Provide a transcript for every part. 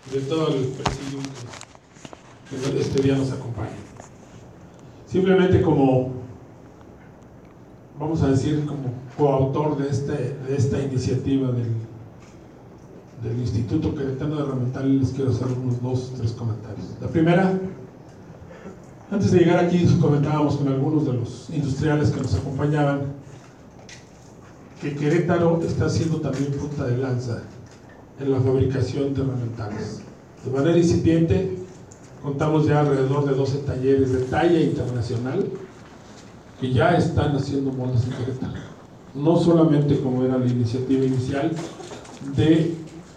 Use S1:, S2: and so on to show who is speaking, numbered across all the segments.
S1: de todo el presidium que este día nos acompaña. Simplemente como, vamos a decir, como coautor de esta iniciativa del Instituto Queretano de Herramental, les quiero hacer unos 2 o 3 comentarios. La primera, antes de llegar aquí comentábamos con algunos de los industriales que nos acompañaban que Querétaro está siendo también punta de lanza en la fabricación de herramientales. De manera incipiente, contamos ya alrededor de 12 talleres de talla internacional que ya están haciendo moldes en Querétaro. No solamente como era la iniciativa inicial de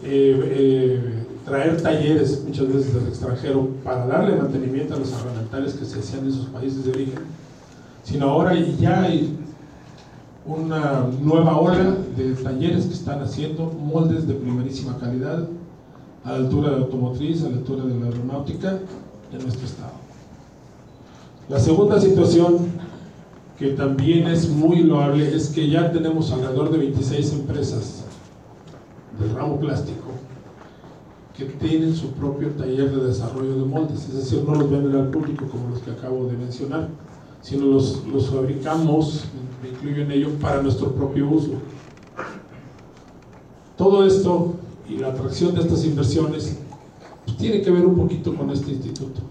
S1: traer talleres muchas veces del extranjero para darle mantenimiento a los herramientales que se hacían en sus países de origen, sino ahora ya hay una nueva ola de talleres que están haciendo moldes de primerísima calidad a la altura de la automotriz, a la altura de la aeronáutica en nuestro estado. La segunda situación que también es muy loable es que ya tenemos alrededor de 26 empresas del ramo plástico que tienen su propio taller de desarrollo de moldes, es decir, no los venden al público como los que acabo de mencionar, sino los fabricamos, me incluyo en ello, para nuestro propio uso. Todo esto y la atracción de estas inversiones pues, tiene que ver un poquito con este instituto.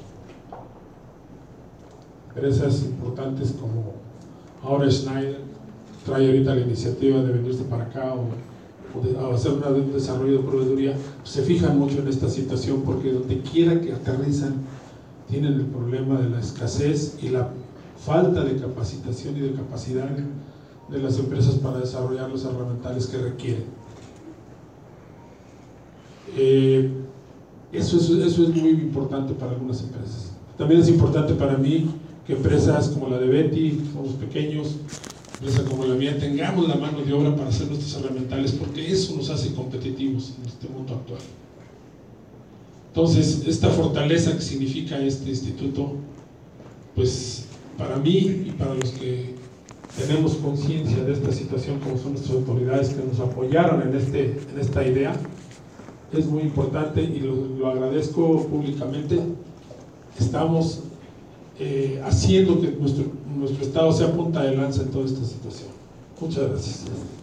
S1: Empresas importantes como ahora Schneider trae ahorita la iniciativa de venirse para acá o de hacer un desarrollo de proveeduría, pues se fijan mucho en esta situación porque donde quiera que aterrizan tienen el problema de la escasez y la falta de capacitación y de capacidad de las empresas para desarrollar los herramientales que requieren. Eso es muy importante para algunas empresas. También es importante para mí que empresas como la de Betty, somos pequeños, empresas como la mía, tengamos la mano de obra para hacer nuestros herramientales, porque eso nos hace competitivos en este mundo actual. Entonces, esta fortaleza que significa este instituto, pues para mí y para los que tenemos conciencia de esta situación, como son nuestras autoridades que nos apoyaron en esta idea, es muy importante y lo agradezco públicamente. Estamos haciendo que nuestro estado sea punta de lanza en toda esta situación. Muchas gracias.